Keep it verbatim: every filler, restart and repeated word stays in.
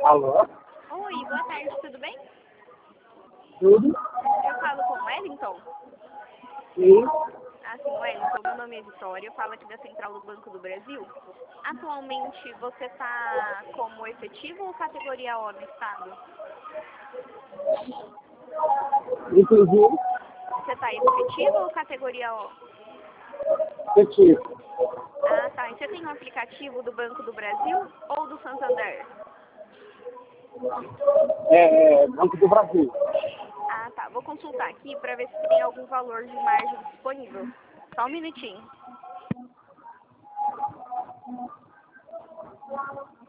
Alô? Oi, boa tarde, tudo bem? Tudo? Eu falo com o Wellington. Sim. Assim, Wellington, meu nome é Vitória, eu falo aqui da Central do Banco do Brasil. Atualmente você está como efetivo ou categoria O no estado? Inclusive, Você está efetivo ou categoria O? efetivo. Ah, tá. E você tem um aplicativo do Banco do Brasil ou do Santander? É, é, Banco do Brasil. Ah, tá. Vou consultar aqui para ver se tem algum valor de margem disponível. Só um minutinho.